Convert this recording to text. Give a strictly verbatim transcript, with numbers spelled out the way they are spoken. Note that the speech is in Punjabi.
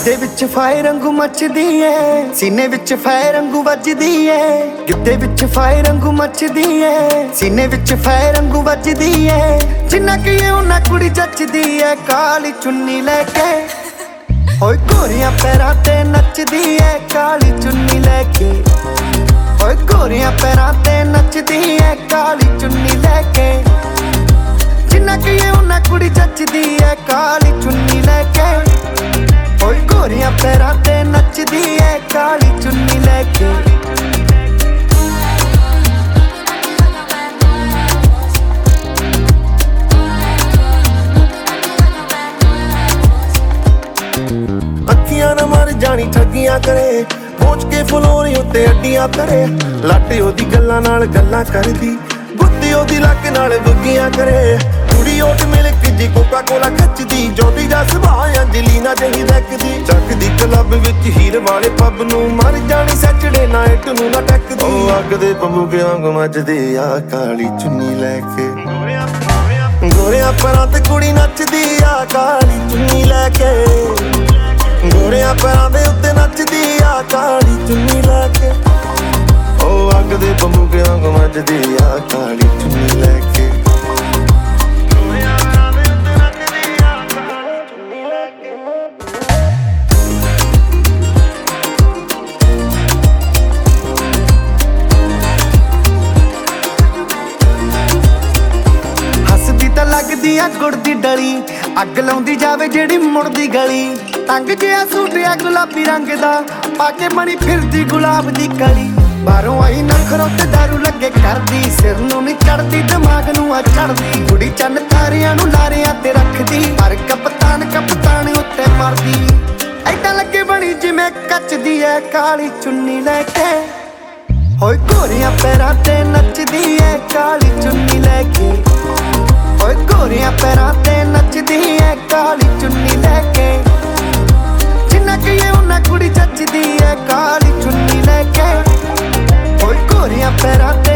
ਗਿੱਧੇ ਵਿੱਚ ਫਾਇਰ ਵਾਂਗੂ ਮੱਚਦੀ ਏ, ਸੀਨੇ ਵਿੱਚ ਫਾਇਰ ਵਾਂਗੂ ਵੱਜਦੀ ਏ। ਗਿੱਧੇ ਵਿੱਚ ਫਾਇਰ ਵਾਂਗੂ ਮੱਚਦੀ ਏ, ਸੀਨੇ ਵਿੱਚ ਫਾਇਰ ਵਾਂਗੂ ਵੱਜਦੀ ਏ। ਜਿੰਨਾ ਕਿ ਉਹਨਾਂ ਕੁੜੀ ਜੱਚਦੀ ਏ ਕਾਲੀ ਚੁੰਨੀ ਲੈ ਕੇ। ਓਏ ਗੋਰੀਆਂ ਪੈਰਾਂ ਤੇ ਨੱਚਦੀ ਏ ਕਾਲੀ ਚੁੰਨੀ ਲੈ ਕੇ। ਓਏ ਗੋਰੀਆਂ ਪੈਰਾਂ ਤੇ ਨੱਚਦੀ ਏ ਕਾਲੀ ਚੁੰਨੀ ਲੈ ਕੇ। ਜਿੰਨਾ ਕਿ ਉਹਨਾਂ ਕੁੜੀ ਜੱਚਦੀ ਏ ਕਾਲੀ ਚੁੰਨੀ ਲੈ ਕੇ। ਓਏ ਗੋਰੀਆਂ ਪੈਰਾਂ ਤੇ ਨੱਚਦੀ ਏ ਕਾਲੀ ਚੁੰਨੀ ਲੈ ਕੇ। ਅੱਖੀਆਂ ਨਾ ਮਰ ਜਾਣੀ ਠੱਗੀਆਂ ਕਰੇ, ਪਹੁੰਚ ਕੇ ਫਲੋਰੀ ਉੱਤੇ ਅੱਡੀਆਂ ਕਰੇ। ਲਾਟੇ ਉਹਦੀ ਗੱਲਾਂ ਨਾਲ ਗੱਲਾਂ ਕਰਦੀ, ਗੁੱਤੀ ਉਹਦੀ ਲੱਕ ਨਾਲ ਬੁੱਗੀਆਂ ਕਰੇ। ਕੁੜੀ ਓਟ ਮਿਲਕ ਜੀ ਕੋਕਾ ਕੋਲਾ ਖੱਚਦੀ, ਜੋਦੀ ਦਾ ਸੁਭਾਅ ਅੰਜਲੀਨਾ ਜਿਹੀ ਰੱਖਦੀ। ਚੱਕਦੀ ਕਲੱਬ ਵਿੱਚ ਹੀਰ ਵਾਲੇ ਪੱਬ ਨੂੰ, ਮਰ ਜਾਣੀ ਸੈਚਰਡੇ ਨਾਈਟ ਨੂੰ ਨਾ ਟੱਕਦੀ। ਉਹ ਅੱਗ ਦੇ ਬੰਬੂਕੇ ਵਾਂਗ ਮੱਚਦੀ ਆ ਕਾਲੀ ਚੁੰਨੀ ਲੈ ਕੇ। ਗੋਰਿਆਂ ਪੈਰਾਂ ਤੇ ਕੁੜੀ ਨੱਚਦੀ ਆ ਕਾਲੀ ਚੁੰਨੀ ਲੈ ਕੇ। ਗੋਰਿਆਂ ਪੈਰਾਂ ਦੇ ਉੱਤੇ ਨੱਚਦੀ ਆ ਕਾਲੀ ਚੁੰਨੀ ਲੈ ਕੇ। ਉਹ ਅੱਗ ਦੇ ਬੰਬੂਕੇ ਵਾਂਗ ਮੱਚਦੀ ਆ ਕਾਲੀ ਚੁੰਨੀ ਲੈ ਕੇ। ਲੱਗਦੀ ਆ ਗੁੜ ਦੀ ਡਲੀ, ਅੱਗ ਲਾਉਂਦੀ ਜਾਵੇ ਜਿਹੜੀ ਮੁੜਦੀ ਗਲੀ। ਤੰਗ ਜਿਹਾ ਸੂਟ ਆ ਗੁਲਾਬੀ ਰੰਗ ਦਾ, ਪਾ ਕੇ ਬਣੀ ਫਿਰਦੀ ਗੁਲਾਬ ਦੀ ਕਲੀ। ਬਾਹਰੋਂ ਆਈ ਨਖਰੋਂ ਤੇ ਦਾਰੂ ਲੱਗੇ ਕਰਦੀ, ਸਿਰ ਨੂੰ ਨੀ ਚੜਦੀ ਦਿਮਾਗ ਨੂੰ ਆ ਚੜਦੀ। ਕੁੜੀ ਚੰਨ ਤਾਰਿਆਂ ਨੂੰ ਲਾਰਿਆਂ ਤੇ ਰੱਖਦੀ, ਪਰ ਕਪਤਾਨ ਕਪਤਾਨ ਉੱਤੇ ਮਰਦੀ। ਐਦਾਂ ਲੱਗੇ ਬਣੀ ਜਿਵੇਂ ਕੱਚਦੀ ਐ ਕਾਲੀ ਚੁੰਨੀ ਲੈ ਕੇ। ਓਏ ਗੋਰੀਆਂ ਪੈਰਾਂ ਤੇ ਨੱਚਦੀ ਐ ਕਾਲੀ ਚੁੰਨੀ ਲੈ ਕੇ। ਓਏ ਗੋਰੀਆਂ ਪੈਰਾਂ ਤੇ ਨੱਚਦੀ ਏ ਕਾਲੀ ਚੁੰਨੀ ਲੈ ਕੇ। ਜਿੰਨਾ ਕਿ ਉਹਨਾਂ ਕੁੜੀ ਜੱਚਦੀ ਏ ਕਾਲੀ ਚੁੰਨੀ ਲੈ ਕੇ। ਓਏ ਗੋਰੀਆਂ ਪੈਰਾਂ